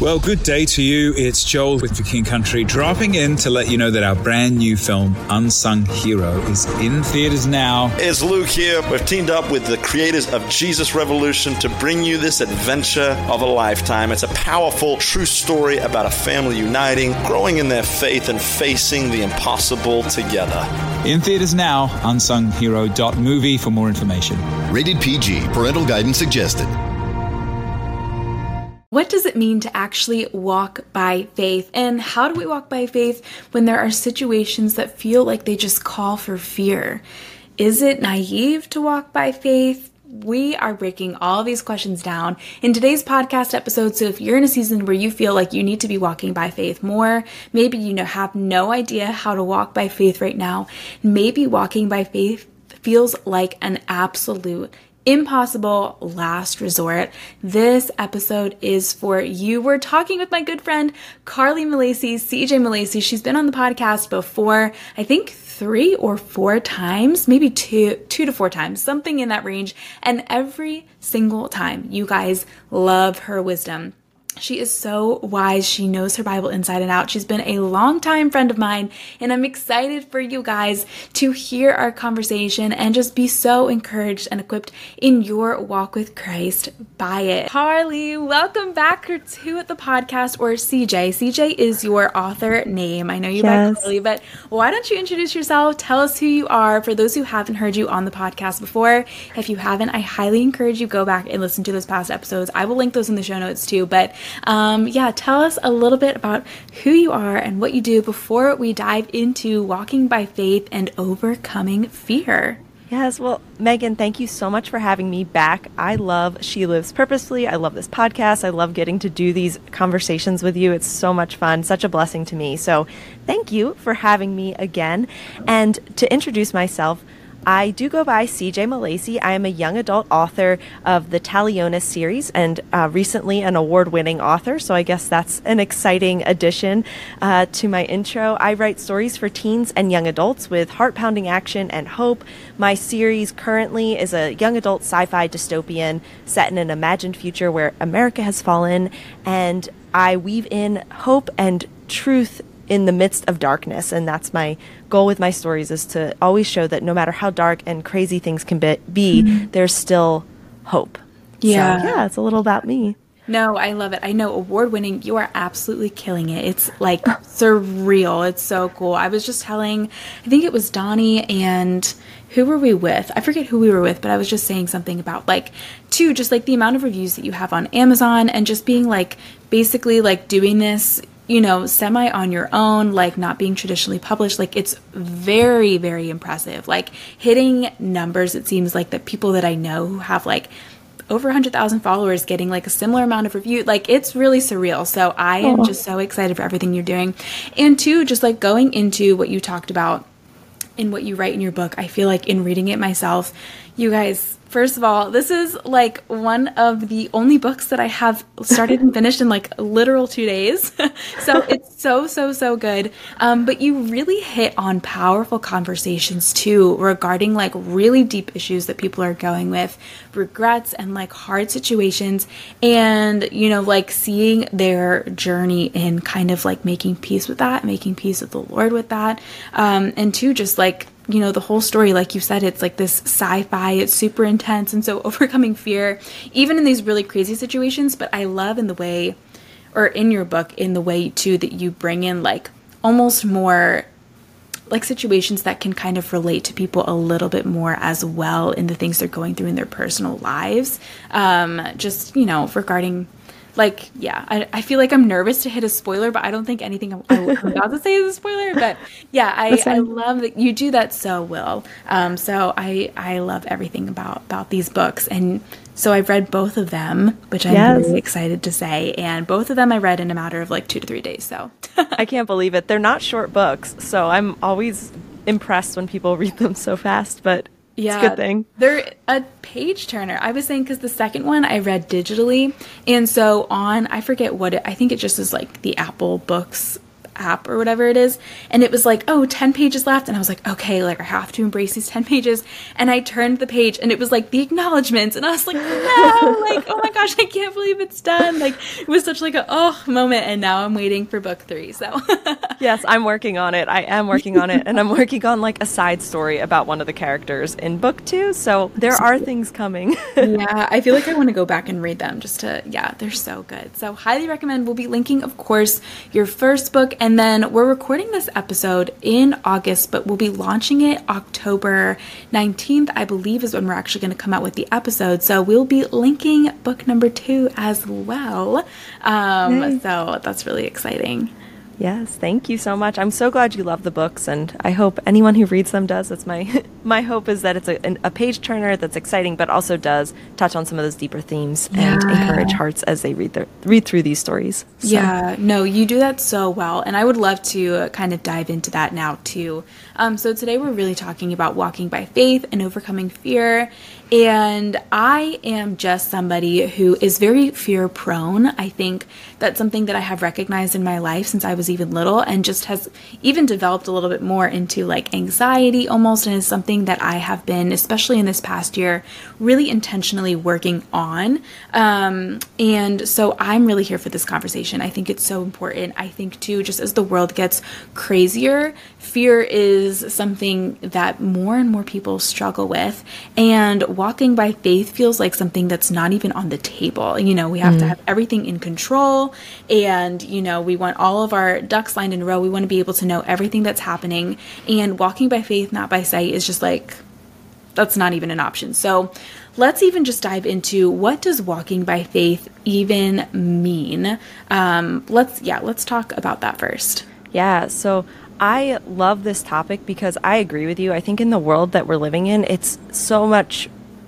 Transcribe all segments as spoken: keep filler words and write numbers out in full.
Well, good day to you. It's Joel with The King Country, dropping in to let you know that our brand new film, Unsung Hero, is in theaters now. It's Luke here. We've teamed up with the creators of Jesus Revolution to bring you this adventure of a lifetime. It's a powerful, true story about a family uniting, growing in their faith, and facing the impossible together. In theaters now, unsung hero dot movie for more information. Rated P G. Parental guidance suggested. What does it mean to actually walk by faith? And how do we walk by faith when there are situations that feel like they just call for fear? Is it naive to walk by faith? We are breaking all these questions down in today's podcast episode. So if you're in a season where you feel like you need to be walking by faith more, maybe you know have no idea how to walk by faith right now, maybe walking by faith feels like an absolute impossible last resort, this episode is for you. We're talking with my good friend Carly Mallacy, C J Mallacy. She's been on the podcast before, I think three or four times, maybe two, two to four times, something in that range. And every single time, you guys love her wisdom. She is so wise. She knows her Bible inside and out. She's been a longtime friend of mine, and I'm excited for you guys to hear our conversation and just be so encouraged and equipped in your walk with Christ by it. Carly, welcome back to the podcast, or C J. C J is your author name. I know you yes. by Carly, but why don't you introduce yourself? Tell us who you are for those who haven't heard you on the podcast before. If you haven't, I highly encourage you go back and listen to those past episodes. I will link those in the show notes too, but Um, yeah, tell us a little bit about who you are and what you do before we dive into walking by faith and overcoming fear. Yes, well, Megan, thank you so much for having me back. I love She Lives Purposefully. I love this podcast. I love getting to do these conversations with you. It's so much fun, such a blessing to me. So thank you for having me again. And to introduce myself, I do go by C J Mallacy. I am a young adult author of the Talionis series and uh, recently an award-winning author, so I guess that's an exciting addition uh, to my intro. I write stories for teens and young adults with heart-pounding action and hope. My series currently is a young adult sci-fi dystopian set in an imagined future where America has fallen, and I weave in hope and truth in the midst of darkness. And that's my goal with my stories, is to always show that no matter how dark and crazy things can be, be mm-hmm. there's still hope. Yeah. So, yeah, it's a little about me. No, I love it. I know, award-winning, you are absolutely killing it. It's like surreal. It's so cool. I was just telling, I think it was Donnie and who were we with? I forget who we were with, but I was just saying something about like, too, just like the amount of reviews that you have on Amazon and just being like, basically like doing this, you know, semi on your own, like not being traditionally published. Like it's very, very impressive. Like hitting numbers, it seems like that people that I know who have like over one hundred thousand followers getting like a similar amount of review, like it's really surreal. So I am just so excited for everything you're doing. And two, just like going into what you talked about in what you write in your book, I feel like in reading it myself, you guys, first of all, this is like one of the only books that I have started and finished in like literal two days. So it's so, so, so good. Um, but you really hit on powerful conversations too regarding like really deep issues that people are going with, regrets and like hard situations, and, you know, like seeing their journey in kind of like making peace with that, making peace with the Lord with that. Um, and two, just like, you know, the whole story, like you said, it's like this sci-fi, it's super intense. And so overcoming fear, even in these really crazy situations. But I love in the way, or in your book, in the way too, that you bring in like almost more like situations that can kind of relate to people a little bit more as well in the things they're going through in their personal lives. Um, just, you know, regarding like, yeah, I, I feel like I'm nervous to hit a spoiler, but I don't think anything I'm, I'm about to say is a spoiler. But yeah, I, I love that you do that so well. Um, so I, I love everything about, about these books. And so I've read both of them, which I'm yes. really excited to say. And both of them I read in a matter of like two to three days. So I can't believe it. They're not short books. So I'm always impressed when people read them so fast, but yeah, it's a good thing. They're a page turner. I was saying because the second one I read digitally. And so on, I forget what it, I think it just is like the Apple Books app or whatever it is. And it was like, oh, ten pages left. And I was like, okay, like I have to embrace these ten pages. And I turned the page and it was like the acknowledgments. And I was like, no, like, oh my gosh, I can't believe it's done. Like it was such like a, oh, moment. And now I'm waiting for book three. So yes, I'm working on it. I am working on it. And I'm working on like a side story about one of the characters in book two. So there are things coming. Yeah, I feel like I want to go back and read them just to, yeah, they're so good. So highly recommend. We'll be linking, of course, your first book. And then we're recording this episode in August, but we'll be launching it October nineteenth, I believe, is when we're actually going to come out with the episode. So we'll be linking book number two as well. Um, so that's really exciting. Yes, thank you so much. I'm so glad you love the books, and I hope anyone who reads them does. That's my my hope, is that it's a, a page turner that's exciting, but also does touch on some of those deeper themes yeah. and encourage hearts as they read their, read through these stories. So. Yeah, no, you do that so well, and I would love to kind of dive into that now too. Um, so today we're really talking about walking by faith and overcoming fear. And I am just somebody who is very fear prone. I think that's something that I have recognized in my life since I was even little, and just has even developed a little bit more into like anxiety almost. And is something that I have been, especially in this past year, really intentionally working on. Um, and so I'm really here for this conversation. I think it's so important. I think too, just as the world gets crazier, fear is something that more and more people struggle with. And walking by faith feels like something that's not even on the table. You know, we have mm. to have everything in control, and, you know, we want all of our ducks lined in a row. We want to be able to know everything that's happening, and walking by faith, not by sight, is just like, that's not even an option. So let's even just dive into, what does walking by faith even mean? Um, let's, yeah, let's talk about that first. Yeah. So I love this topic because I agree with you. I think in the world that we're living in, it's so much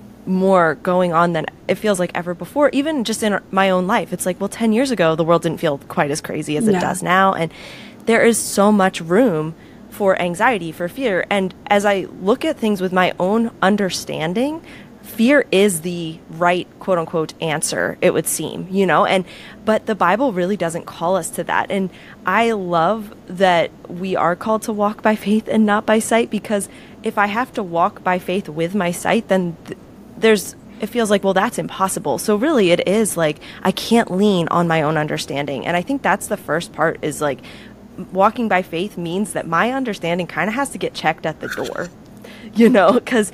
more going on than it feels like ever before. Even just in my own life, it's like, well, ten years ago, the world didn't feel quite as crazy as yeah. it does now. And there is so much room for anxiety, for fear. And as I look at things with my own understanding, fear is the right, quote unquote, answer, it would seem, you know, and, but the Bible really doesn't call us to that. And I love that we are called to walk by faith and not by sight, because if I have to walk by faith with my sight, then th- there's, it feels like, well, that's impossible. So really it is like, I can't lean on my own understanding. And I think that's the first part, is like, walking by faith means that my understanding kind of has to get checked at the door, you know, because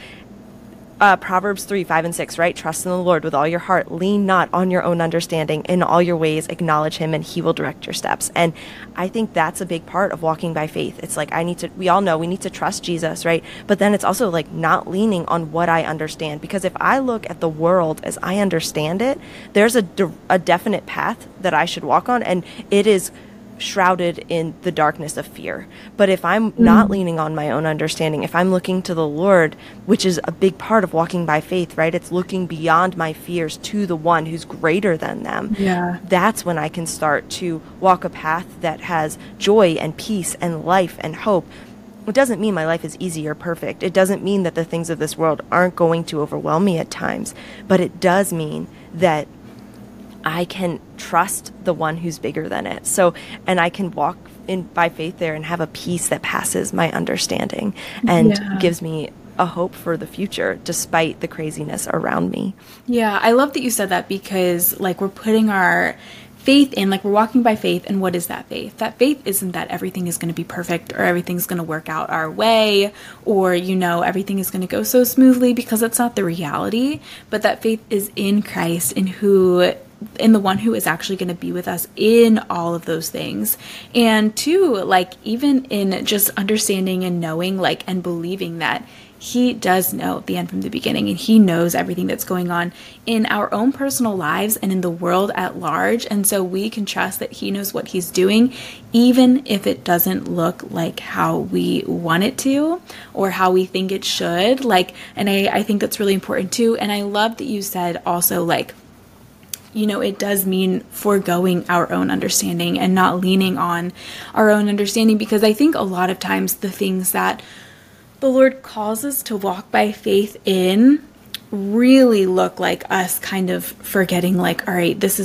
Uh, Proverbs three, five, and six, right? Trust in the Lord with all your heart. Lean not on your own understanding. In all your ways, acknowledge him, and he will direct your steps. And I think that's a big part of walking by faith. It's like, I need to, we all know we need to trust Jesus, right? But then it's also like not leaning on what I understand. Because if I look at the world as I understand it, there's a, de- a definite path that I should walk on, and it is shrouded in the darkness of fear. But if I'm mm. not leaning on my own understanding, if I'm looking to the Lord, which is a big part of walking by faith, right? It's looking beyond my fears to the one who's greater than them. Yeah. That's when I can start to walk a path that has joy and peace and life and hope. It doesn't mean my life is easy or perfect. It doesn't mean that the things of this world aren't going to overwhelm me at times, but it does mean that I can trust the one who's bigger than it. So, and I can walk in by faith there and have a peace that passes my understanding and yeah. gives me a hope for the future despite the craziness around me. Yeah, I love that you said that, because like we're putting our faith in, like we're walking by faith, and what is that faith? That faith isn't that everything is going to be perfect, or everything's going to work out our way, or, you know, everything is going to go so smoothly, because that's not the reality. But that faith is in Christ, in who in the one who is actually going to be with us in all of those things. And two, like even in just understanding and knowing, like, and believing that he does know the end from the beginning, and he knows everything that's going on in our own personal lives and in the world at large. And so we can trust that he knows what he's doing, even if it doesn't look like how we want it to or how we think it should. Like, and I, I think that's really important too. And I love that you said also, like, you know, it does mean foregoing our own understanding and not leaning on our own understanding, because I think a lot of times the things that the Lord calls us to walk by faith in really look like us kind of forgetting, like, all right, this is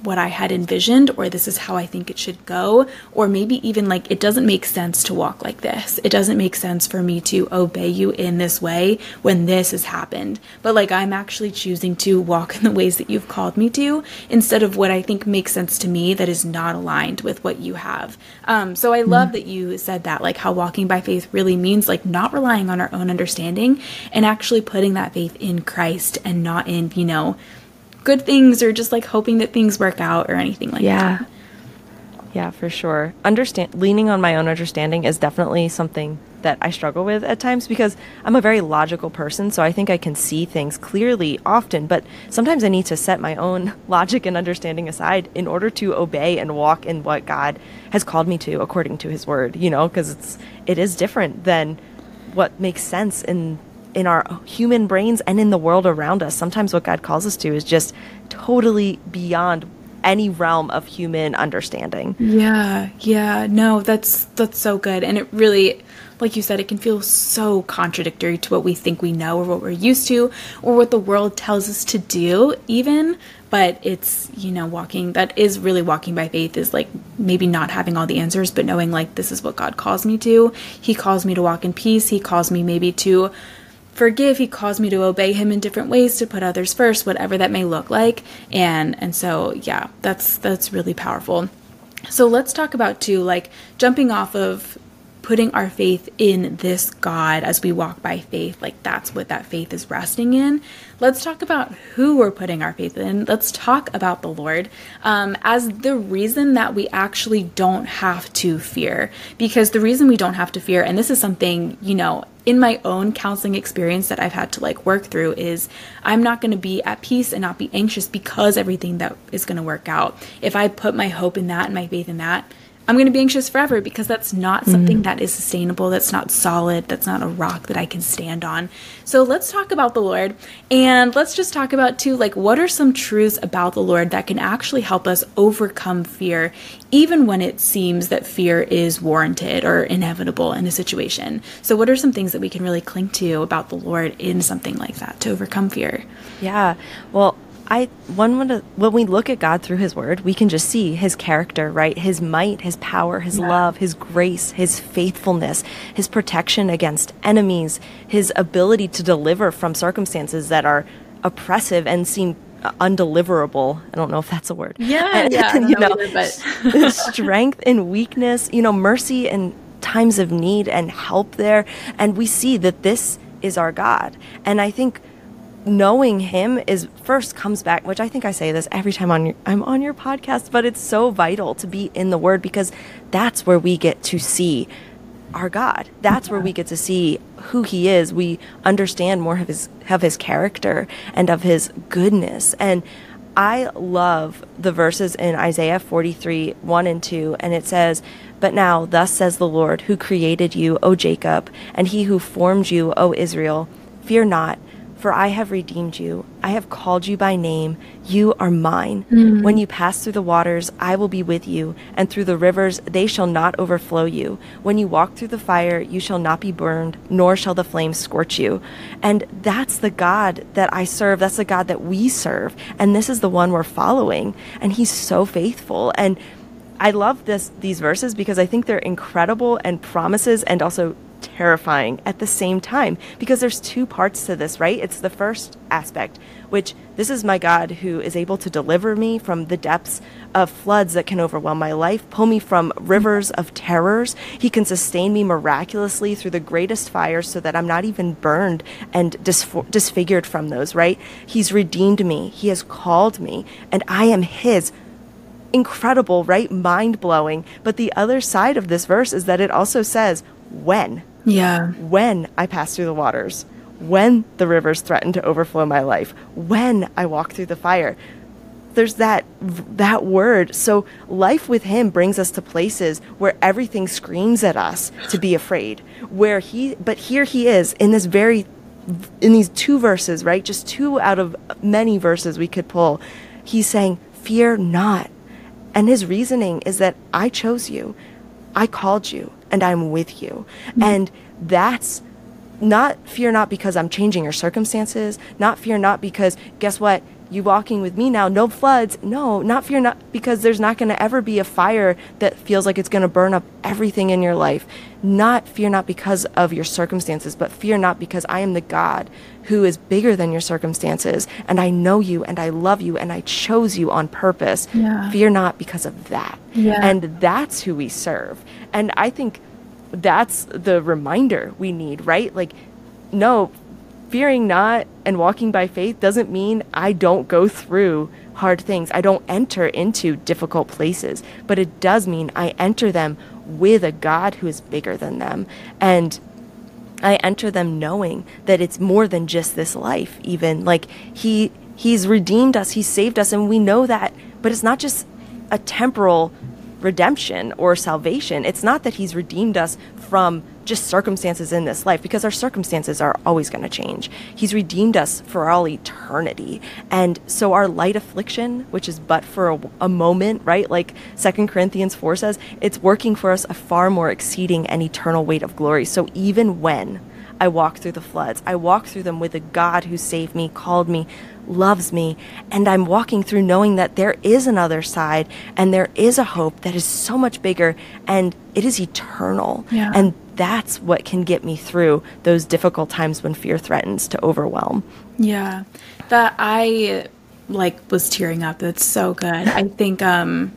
what I had envisioned, or this is how I think it should go, or maybe even like it doesn't make sense to walk like this. It doesn't make sense for me to obey you in this way when this has happened. But like I'm actually choosing to walk in the ways that you've called me to, instead of what I think makes sense to me that is not aligned with what you have. Um, so I love that you said that, like how walking by faith really means like not relying on our own understanding and actually putting that faith in Christ and not in, you know, good things or just like hoping that things work out or anything like yeah. that. Yeah, for sure. Understand leaning on my own understanding is definitely something that I struggle with at times, because I'm a very logical person, so I think I can see things clearly often, but sometimes I need to set my own logic and understanding aside in order to obey and walk in what God has called me to according to his word, you know, because it's it is different than what makes sense in in our human brains and in the world around us. Sometimes what God calls us to is just totally beyond any realm of human understanding. Yeah, yeah, no, that's that's so good. And it really, like you said, it can feel so contradictory to what we think we know or what we're used to or what the world tells us to do even. But it's, you know, walking, that is really walking by faith, is like maybe not having all the answers, but knowing like this is what God calls me to. He calls me to walk in peace. He calls me maybe to forgive. He calls me to obey him in different ways, to put others first, whatever that may look like. And and so, yeah, that's that's really powerful. So let's talk about too, like jumping off of putting our faith in this God as we walk by faith, like that's what that faith is resting in. Let's talk about who we're putting our faith in. Let's talk about the Lord um, as the reason that we actually don't have to fear. Because the reason we don't have to fear, and this is something, you know, in my own counseling experience that I've had to like work through, is I'm not going to be at peace and not be anxious because everything that is going to work out. If I put my hope in that and my faith in that, I'm going to be anxious forever, because that's not something mm-hmm. that is sustainable. That's not solid. That's not a rock that I can stand on. So let's talk about the Lord, and let's just talk about too, like, what are some truths about the Lord that can actually help us overcome fear, even when it seems that fear is warranted or inevitable in a situation. So what are some things that we can really cling to about the Lord in something like that to overcome fear? Yeah, well, I one when, when we look at God through his word, we can just see his character, right? His might, his power, his yeah. love, his grace, his faithfulness, his protection against enemies, his ability to deliver from circumstances that are oppressive and seem undeliverable. I don't know if that's a word. Yeah, and, yeah, I don't you know, know, either, but strength in weakness, you know, mercy in times of need and help there. And we see that this is our God. And I think knowing him is first comes back, which I think I say this every time on your, I'm on your podcast, but it's so vital to be in the word, because that's where we get to see our God. That's where we get to see who he is. We understand more of his, of his character and of his goodness. And I love the verses in Isaiah forty-three, one and two, and it says, "But now, thus says the Lord, who created you, O Jacob, and he who formed you, O Israel, fear not, for I have redeemed you. I have called you by name. You are mine. Mm-hmm. When you pass through the waters, I will be with you, and through the rivers, they shall not overflow you. When you walk through the fire, you shall not be burned, nor shall the flames scorch you." And that's the God that I serve. That's the God that we serve. And this is the one we're following. And he's so faithful. And I love this these verses because I think they're incredible and promises, and also terrifying at the same time, because there's two parts to this, right? It's the first aspect, which this is my God who is able to deliver me from the depths of floods that can overwhelm my life, pull me from rivers of terrors. He can sustain me miraculously through the greatest fires so that I'm not even burned and disf- disfigured from those, right? He's redeemed me. He has called me, and I am his. Incredible, right? Mind-blowing. But the other side of this verse is that it also says, when. Yeah. When I pass through the waters, when the rivers threaten to overflow my life, when I walk through the fire. There's that that word. So life with him brings us to places where everything screams at us to be afraid. Where he, but here he is in this very, in these two verses, right? Just two out of many verses we could pull. He's saying, fear not. And his reasoning is that I chose you, I called you, and I'm with you. Mm-hmm. And that's not fear not because I'm changing your circumstances, not fear not because, guess what, you walking with me now, no floods. No, not fear not, because there's not going to ever be a fire that feels like it's going to burn up everything in your life. Not fear not because of your circumstances, but fear not because I am the God who is bigger than your circumstances, and I know you, and I love you, and I chose you on purpose. Yeah. Fear not because of that. Yeah. And that's who we serve. And I think that's the reminder we need, right? Like, no, fearing not and walking by faith doesn't mean I don't go through hard things. I don't enter into difficult places, but it does mean I enter them with a God who is bigger than them. And I enter them knowing that it's more than just this life, even. Like, he he's redeemed us, he's saved us, and we know that, but it's not just a temporal redemption or salvation. It's not that he's redeemed us from just circumstances in this life, because our circumstances are always going to change. He's redeemed us for all eternity. And so our light affliction, which is but for a, a moment, right? Like Second Corinthians four says, it's working for us a far more exceeding and eternal weight of glory. So even when I walk through the floods, I walk through them with a God who saved me, called me, loves me, and I'm walking through knowing that there is another side, and there is a hope that is so much bigger, and it is eternal. Yeah. And that's what can get me through those difficult times when fear threatens to overwhelm. Yeah, that I like was tearing up. That's so good. I think um,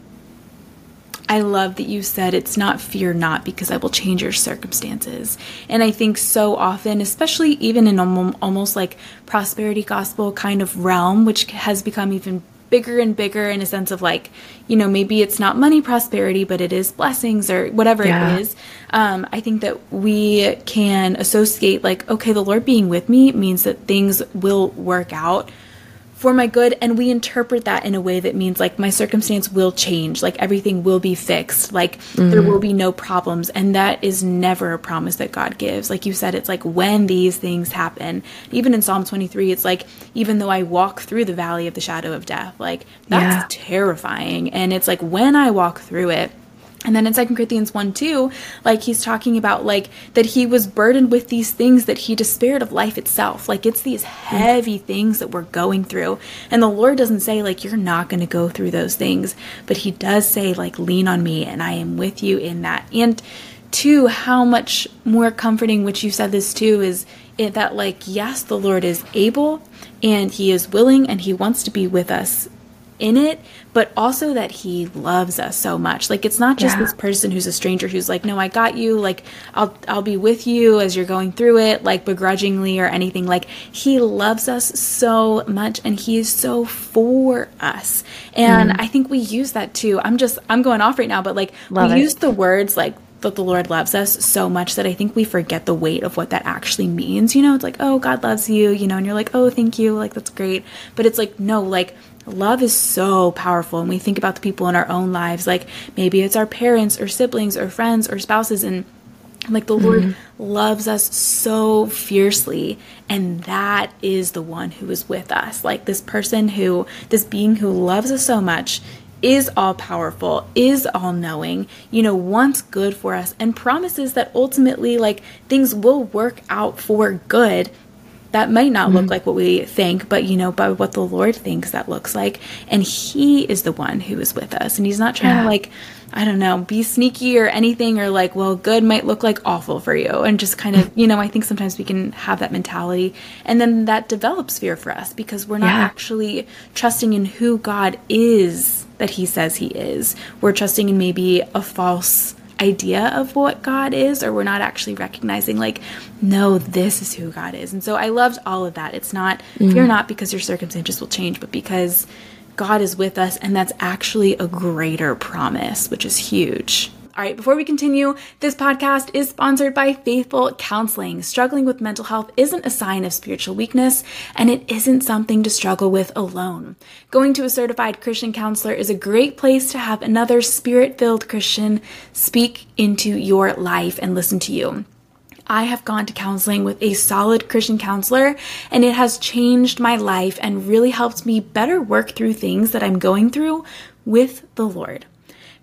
I love that you said it's not fear not because I will change your circumstances. And I think so often, especially even in almo- almost like prosperity gospel kind of realm, which has become even bigger and bigger in a sense of like, you know, maybe it's not money prosperity, but it is blessings or whatever Yeah. it is. Um, I think that we can associate like, okay, the Lord being with me means that things will work out for my good. And we interpret that in a way that means like my circumstance will change, like everything will be fixed, like mm-hmm. there will be no problems. And that is never a promise that God gives. Like you said, it's like when these things happen, even in Psalm twenty-three, it's like, even though I walk through the valley of the shadow of death, like that's Yeah. terrifying. And it's like when I walk through it. And then in Second Corinthians one two, like he's talking about like that he was burdened with these things that he despaired of life itself. Like it's these heavy things that we're going through. And the Lord doesn't say like, you're not going to go through those things, but he does say like, lean on me and I am with you in that. And two, how much more comforting, which you said this too, is it that like, yes, the Lord is able and he is willing and he wants to be with us in it, but also that he loves us so much. Like it's not just Yeah. this person who's a stranger who's like, no, I got you, like I'll I'll be with you as you're going through it, like begrudgingly or anything. Like he loves us so much and he is so for us. And mm. I think we use that too. I'm just I'm going off right now, but like Love we it. use the words like that the Lord loves us so much that I think we forget the weight of what that actually means. You know, it's like, oh, God loves you, you know, and you're like, oh, thank you, like that's great. But it's like, no, like love is so powerful. And we think about the people in our own lives, like maybe it's our parents or siblings or friends or spouses, and like the Lord mm-hmm. loves us so fiercely, and that is the one who is with us. Like this person who, this being who loves us so much, is all powerful, is all knowing, you know, wants good for us, and promises that ultimately like things will work out for good. That might not look mm-hmm. like what we think, but, you know, by what the Lord thinks that looks like. And he is the one who is with us. And he's not trying yeah. to, like, I don't know, be sneaky or anything, or like, well, good might look like awful for you. And just kind of, you know, I think sometimes we can have that mentality. And then that develops fear for us because we're not yeah. actually trusting in who God is that he says he is. We're trusting in maybe a false idea of what God is, or we're not actually recognizing like, no, this is who God is. And so I loved all of that. It's not mm-hmm. fear not because your circumstances will change, but because God is with us, and that's actually a greater promise, which is huge. All right, before we continue, this podcast is sponsored by Faithful Counseling. Struggling with mental health isn't a sign of spiritual weakness, and it isn't something to struggle with alone. Going to a certified Christian counselor is a great place to have another spirit-filled Christian speak into your life and listen to you. I have gone to counseling with a solid Christian counselor, and it has changed my life and really helped me better work through things that I'm going through with the Lord.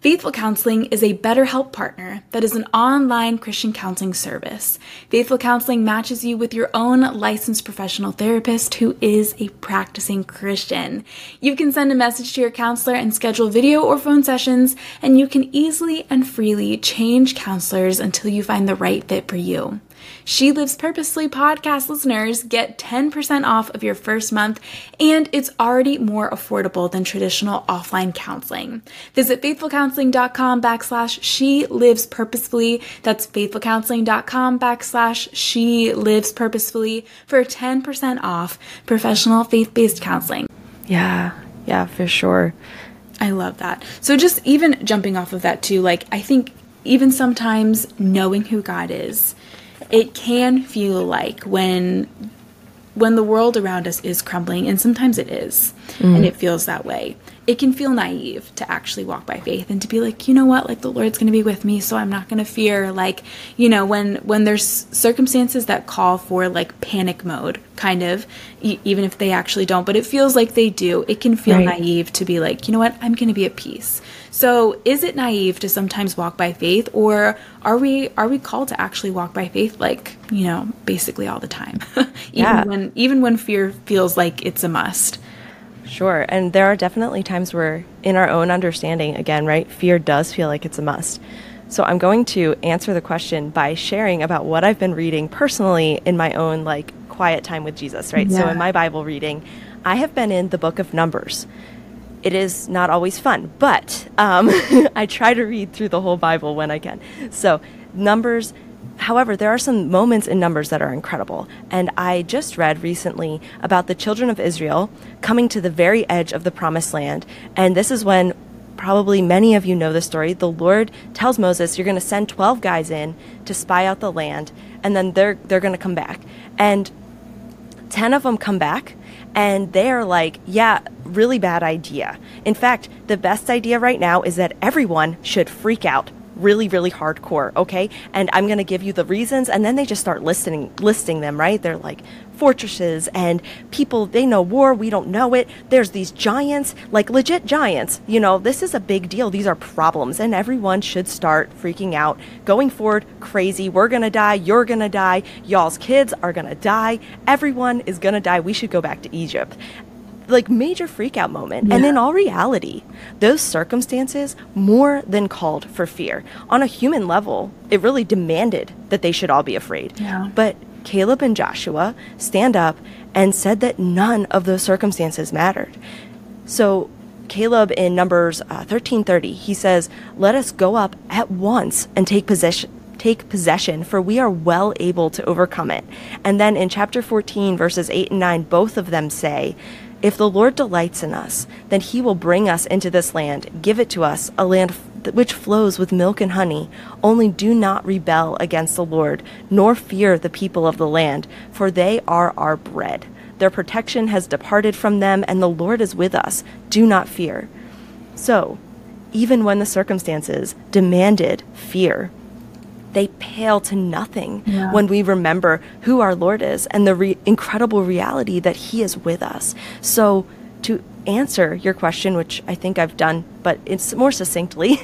Faithful Counseling is a BetterHelp partner that is an online Christian counseling service. Faithful Counseling matches you with your own licensed professional therapist who is a practicing Christian. You can send a message to your counselor and schedule video or phone sessions, and you can easily and freely change counselors until you find the right fit for you. She Lives Purposefully podcast listeners get ten percent off of your first month, and it's already more affordable than traditional offline counseling. Visit faithfulcounseling.com backslash she lives purposefully. That's faithfulcounseling.com backslash she lives purposefully for ten percent off professional faith-based counseling. Yeah, yeah, for sure. I love that. So just even jumping off of that too, like I think even sometimes knowing who God is, it can feel like when when the world around us is crumbling, and sometimes it is, mm. and it feels that way, it can feel naive to actually walk by faith and to be like, you know what, like the Lord's going to be with me, so I'm not going to fear. Like, you know, when when there's circumstances that call for like panic mode, kind of, e- even if they actually don't, but it feels like they do, it can feel right. naive to be like, you know what, I'm going to be at peace. So is it naive to sometimes walk by faith, or are we are we called to actually walk by faith, like, you know, basically all the time, even yeah. when even when fear feels like it's a must? Sure. And there are definitely times where in our own understanding, again, right, fear does feel like it's a must. So I'm going to answer the question by sharing about what I've been reading personally in my own like quiet time with Jesus, right? Yeah. So in my Bible reading, I have been in the book of Numbers. It is not always fun, but um, I try to read through the whole Bible when I can. So Numbers, however, there are some moments in Numbers that are incredible. And I just read recently about the children of Israel coming to the very edge of the promised land. And this is when probably many of you know the story. The Lord tells Moses, you're going to send twelve guys in to spy out the land, and then they're they're going to come back. And ten of them come back, and they're like, yeah, really bad idea. In fact, the best idea right now is that everyone should freak out really, really hardcore, okay? And I'm going to give you the reasons, and then they just start listing listing them, right? They're like fortresses and people, they know war, we don't know it. There's these giants, like legit giants. You know, this is a big deal. These are problems, and everyone should start freaking out, going forward, crazy. We're going to die. You're going to die. Y'all's kids are going to die. Everyone is going to die. We should go back to Egypt. Like major freak out moment. Yeah. And in all reality, those circumstances more than called for fear. On a human level, it really demanded that they should all be afraid. Yeah. But Caleb and Joshua stand up and said that none of those circumstances mattered. So Caleb in Numbers uh, thirteen thirty, he says, let us go up at once and take possession take possession, for we are well able to overcome it. And then in chapter fourteen, verses eight and nine, both of them say, if the Lord delights in us, then he will bring us into this land, give it to us, a land f- which flows with milk and honey. Only do not rebel against the Lord, nor fear the people of the land, for they are our bread. Their protection has departed from them, and the Lord is with us. Do not fear. So, even when the circumstances demanded fear, they pale to nothing yeah. when we remember who our Lord is and the re- incredible reality that he is with us. So to answer your question, which I think I've done, but it's more succinctly,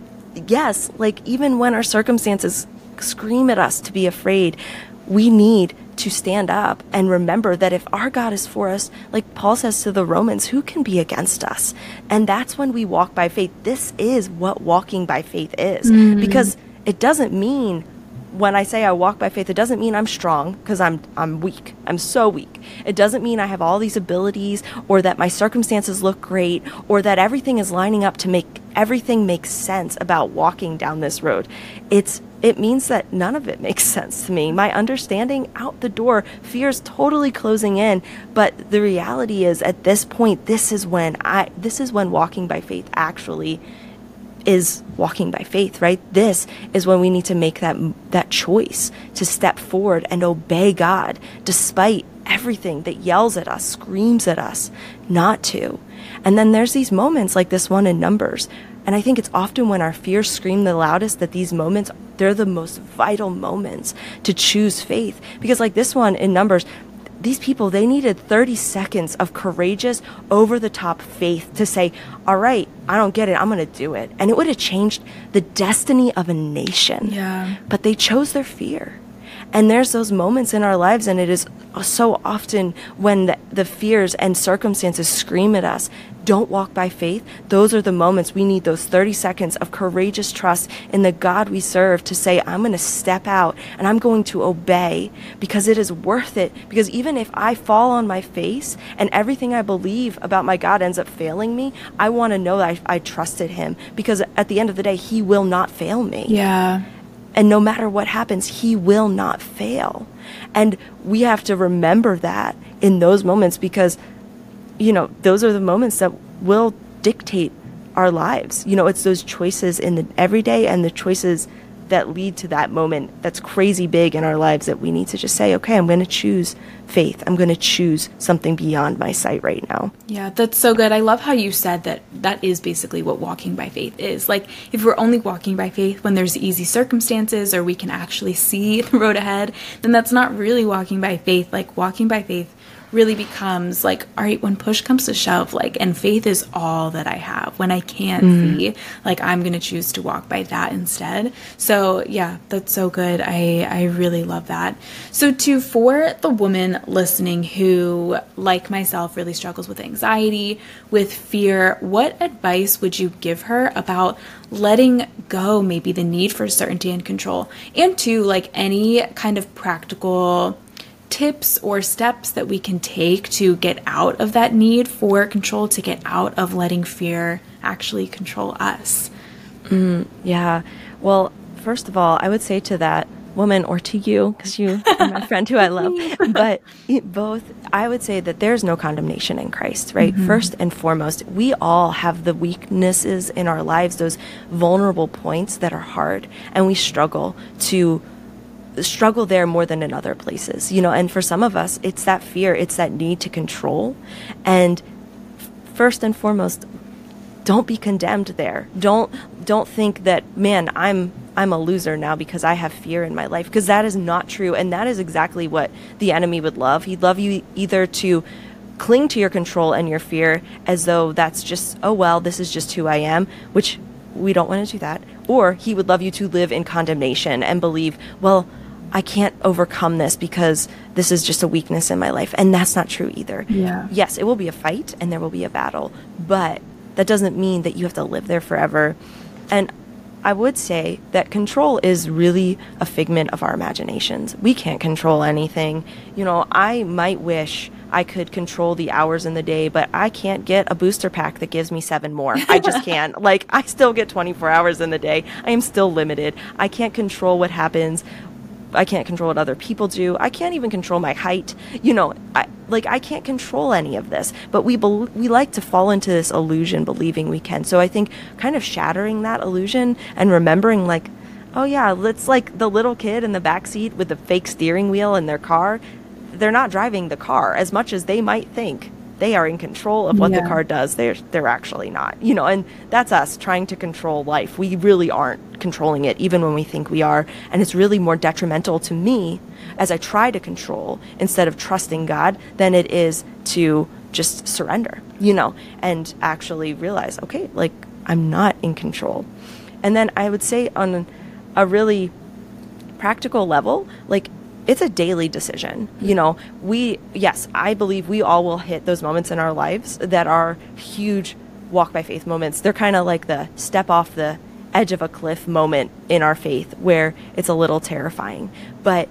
yes, like even when our circumstances scream at us to be afraid, we need to stand up and remember that if our God is for us, like Paul says to the Romans, who can be against us? And that's when we walk by faith. This is what walking by faith is. Mm. Because it doesn't mean, when I say I walk by faith, it doesn't mean I'm strong, because I'm I'm weak. I'm so weak. It doesn't mean I have all these abilities, or that my circumstances look great, or that everything is lining up to make everything make sense about walking down this road. It's it means that none of it makes sense to me. My understanding out the door, fear is totally closing in. But the reality is, at this point, this is when I this is when walking by faith actually is walking by faith, right? This is when we need to make that that choice to step forward and obey God despite everything that yells at us, screams at us not to. And then there's these moments like this one in Numbers. And I think it's often when our fears scream the loudest that these moments, they're the most vital moments to choose faith. Because like this one in Numbers, these people, they needed thirty seconds of courageous, over-the-top faith to say, all right, I don't get it, I'm going to do it. And it would have changed the destiny of a nation. Yeah. But they chose their fear. And there's those moments in our lives, and it is so often when the, the fears and circumstances scream at us, don't walk by faith. Those are the moments we need those thirty seconds of courageous trust in the God we serve to say, I'm going to step out and I'm going to obey because it is worth it. Because even if I fall on my face and everything I believe about my God ends up failing me, I want to know that I, I trusted him, because at the end of the day, he will not fail me. Yeah. And no matter what happens, he will not fail. And we have to remember that in those moments, because, you know, those are the moments that will dictate our lives. You know, it's those choices in the everyday and the choices that lead to that moment that's crazy big in our lives that we need to just say, okay, I'm going to choose faith. I'm going to choose something beyond my sight right now. Yeah, that's so good. I love how you said that that is basically what walking by faith is. Like, if we're only walking by faith when there's easy circumstances or we can actually see the road ahead, then that's not really walking by faith. Like, walking by faith really becomes like, all right, when push comes to shove, like, and faith is all that I have. When I can't mm. see, like, I'm going to choose to walk by that instead. So yeah, that's so good. I, I really love that. So too, for the woman listening who, like myself, really struggles with anxiety, with fear, what advice would you give her about letting go, maybe the need for certainty and control, and to like any kind of practical tips or steps that we can take to get out of that need for control, to get out of letting fear actually control us? Mm, yeah. Well, first of all, I would say to that woman, or to you, because you are my friend who I love, but both, I would say that there's no condemnation in Christ, right? Mm-hmm. First and foremost, we all have the weaknesses in our lives, those vulnerable points that are hard, and we struggle to struggle there more than in other places, you know, and for some of us, it's that fear, it's that need to control. And first and foremost, don't be condemned there. Don't, don't think that, man, I'm, I'm a loser now because I have fear in my life, because that is not true. And that is exactly what the enemy would love. He'd love you either to cling to your control and your fear as though that's just, oh, well, this is just who I am, which we don't want to do that. Or he would love you to live in condemnation and believe, well, I can't overcome this because this is just a weakness in my life. And that's not true either. Yeah. Yes, it will be a fight and there will be a battle, but that doesn't mean that you have to live there forever. And I would say that control is really a figment of our imaginations. We can't control anything. You know, I might wish I could control the hours in the day, but I can't get a booster pack that gives me seven more. I just can't. Like, I still get twenty-four hours in the day. I am still limited. I can't control what happens. I can't control what other people do. I can't even control my height. You know, I, like I can't control any of this, but we be- we like to fall into this illusion believing we can. So I think kind of shattering that illusion and remembering like, oh yeah, it's like the little kid in the backseat with the fake steering wheel in their car. They're not driving the car as much as they might think. They are in control of what yeah. the car does. They're, they're actually not, you know, and that's us trying to control life. We really aren't controlling it, even when we think we are. And it's really more detrimental to me as I try to control instead of trusting God than it is to just surrender, you know, and actually realize, okay, like I'm not in control. And then I would say on a really practical level, like, it's a daily decision. You know, we, yes, I believe we all will hit those moments in our lives that are huge walk by faith moments. They're kind of like the step off the edge of a cliff moment in our faith where it's a little terrifying. But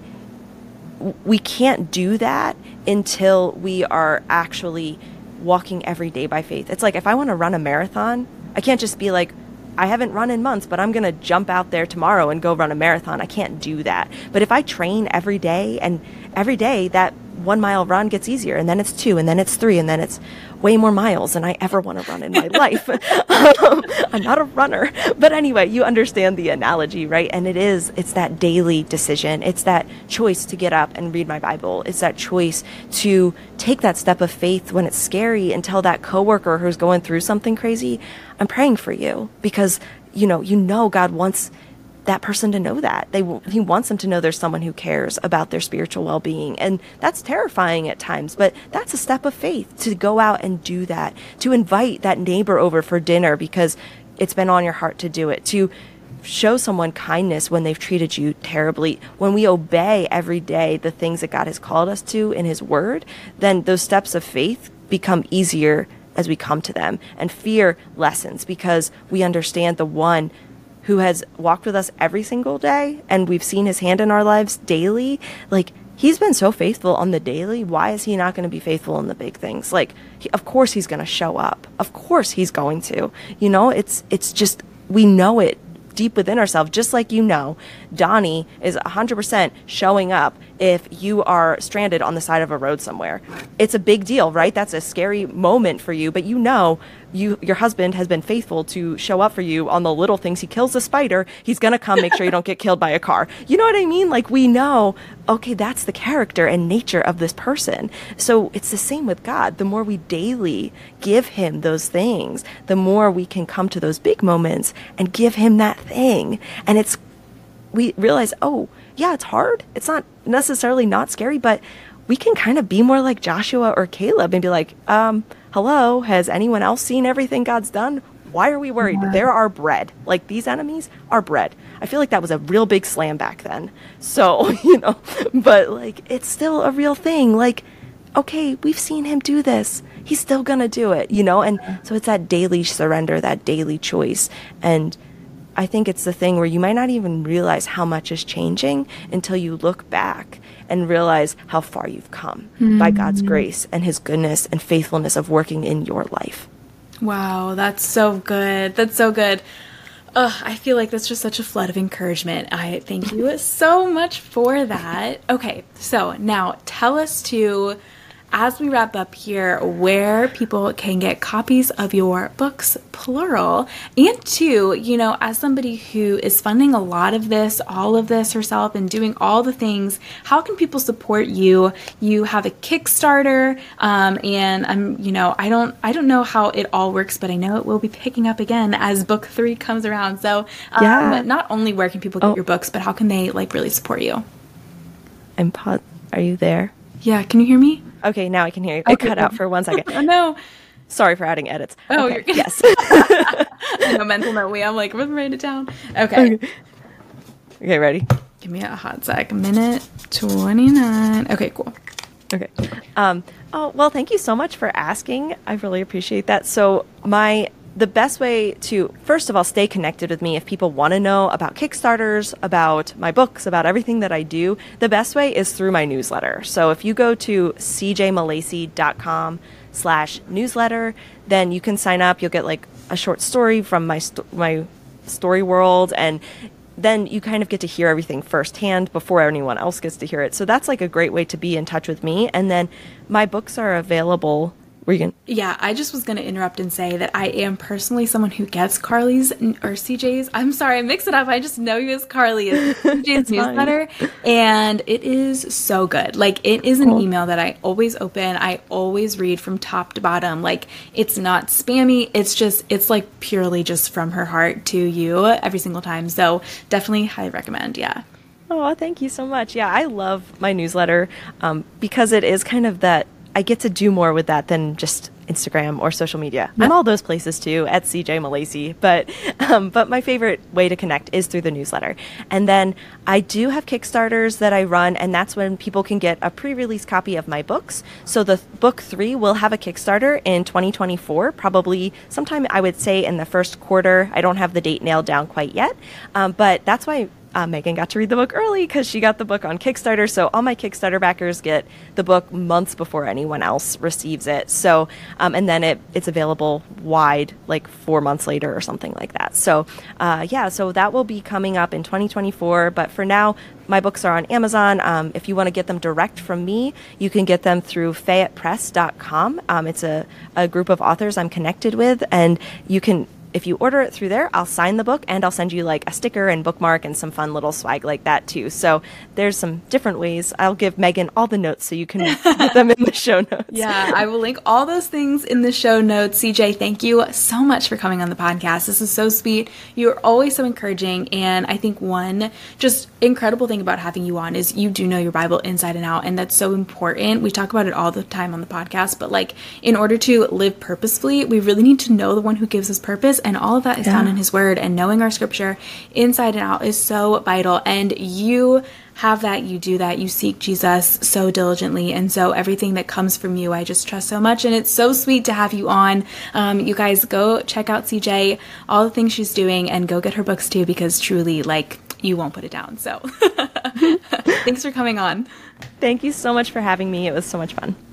we can't do that until we are actually walking every day by faith. It's like if I want to run a marathon, I can't just be like, I haven't run in months, but I'm going to jump out there tomorrow and go run a marathon. I can't do that. But if I train every day, and every day that one mile run gets easier, and then it's two, and then it's three, and then it's way more miles than I ever want to run in my life. um, I'm not a runner. But anyway, you understand the analogy, right? And it is, it's that daily decision. It's that choice to get up and read my Bible. It's that choice to take that step of faith when it's scary and tell that coworker who's going through something crazy, I'm praying for you, because, you know, you know God wants that person to know that. They he wants them to know there's someone who cares about their spiritual well-being. And that's terrifying at times, but that's a step of faith to go out and do that, to invite that neighbor over for dinner because it's been on your heart to do it, to show someone kindness when they've treated you terribly. When we obey every day the things that God has called us to in his word, then those steps of faith become easier as we come to them, and fear lessens because we understand the one who has walked with us every single day and we've seen his hand in our lives daily. Like, he's been so faithful on the daily. Why is he not going to be faithful in the big things? Like, he, of course he's going to show up. Of course he's going to. You know, it's it's just, we know it deep within ourselves, just like, you know, Donnie is one hundred percent showing up if you are stranded on the side of a road somewhere. It's a big deal, right? That's a scary moment for you, but you know, you your husband has been faithful to show up for you on the little things. He kills a spider, he's going to come make sure you don't get killed by a car. You know what I mean? Like, we know, okay, that's the character and nature of this person. So it's the same with God. The more we daily give him those things, the more we can come to those big moments and give him that thing. And it's, we realize, oh, yeah, it's hard. It's not necessarily not scary, but we can kind of be more like Joshua or Caleb and be like, um, hello, has anyone else seen everything God's done? Why are we worried? Yeah. They're our bread. Like, these enemies are bread. I feel like that was a real big slam back then. So, you know, but like, it's still a real thing. Like, okay, we've seen him do this. He's still going to do it, you know? And so it's that daily surrender, that daily choice. And I think it's the thing where you might not even realize how much is changing until you look back and realize how far you've come mm-hmm. by God's grace and his goodness and faithfulness of working in your life. Wow, that's so good. That's so good. Ugh, I feel like that's just such a flood of encouragement. I thank you so much for that. Okay, so now tell us to, as we wrap up here, where people can get copies of your books, plural, and two, you know, as somebody who is funding a lot of this, all of this herself and doing all the things, how can people support you? You have a Kickstarter, um, and I'm, you know, I don't, I don't know how it all works, but I know it will be picking up again as book three comes around. So, um, yeah. not only where can people get oh. your books, but how can they like really support you? I'm po- Are you there? Yeah. Can you hear me? Okay, now I can hear you. Okay. It cut out for one second. Oh, no. Sorry for adding edits. Oh, okay. You're good. Yes. I know, mental note. I'm like, I'm writing it down. Okay. okay. Okay, ready? Give me a hot sec. Minute twenty-nine. Okay, cool. Okay. Um, oh, well, thank you so much for asking. I really appreciate that. So my... The best way to, first of all, stay connected with me if people want to know about Kickstarters, about my books, about everything that I do, the best way is through my newsletter. So if you go to c j malacy dot com slash newsletter, then you can sign up. You'll get like a short story from my sto- my story world, and then you kind of get to hear everything firsthand before anyone else gets to hear it. So that's like a great way to be in touch with me. And then my books are available. Were you gonna? Yeah, I just was going to interrupt and say that I am personally someone who gets Carly's or C J's. I'm sorry, I mix it up. I just know you as Carly. It's C J's newsletter, and it is so good. Like, it is an cool. email that I always open. I always read from top to bottom. Like, it's not spammy. It's just, it's like purely just from her heart to you every single time. So definitely highly recommend. Yeah. Oh, thank you so much. Yeah, I love my newsletter um, because it is kind of that. I get to do more with that than just Instagram or social media. Yep. I'm all those places too, at C J Malacy, but um, but my favorite way to connect is through the newsletter. And then I do have Kickstarters that I run, and that's when people can get a pre-release copy of my books. So the book three will have a Kickstarter in twenty twenty-four, probably sometime I would say in the first quarter. I don't have the date nailed down quite yet, um, but that's why Uh, Megan got to read the book early because she got the book on Kickstarter. So all my Kickstarter backers get the book months before anyone else receives it. So, um, and then it, it's available wide like four months later or something like that. So, uh, yeah, so that will be coming up in twenty twenty-four. But for now, my books are on Amazon. Um, if you want to get them direct from me, you can get them through fayette press dot com. Um, it's a, a group of authors I'm connected with, and you can if you order it through there, I'll sign the book and I'll send you like a sticker and bookmark and some fun little swag like that too. So there's some different ways. I'll give Megan all the notes so you can put them in the show notes. Yeah, I will link all those things in the show notes. C J, thank you so much for coming on the podcast. This is so sweet. You're always so encouraging. And I think one just incredible thing about having you on is you do know your Bible inside and out. And that's so important. We talk about it all the time on the podcast, but like in order to live purposefully, we really need to know the one who gives us purpose. And all of that is yeah. found in his word, and knowing our scripture inside and out is so vital. And you have that, you do that, you seek Jesus so diligently. And so everything that comes from you, I just trust so much. And it's so sweet to have you on. Um, you guys go check out C J, all the things she's doing, and go get her books too, because truly, like, you won't put it down. So thanks for coming on. Thank you so much for having me. It was so much fun.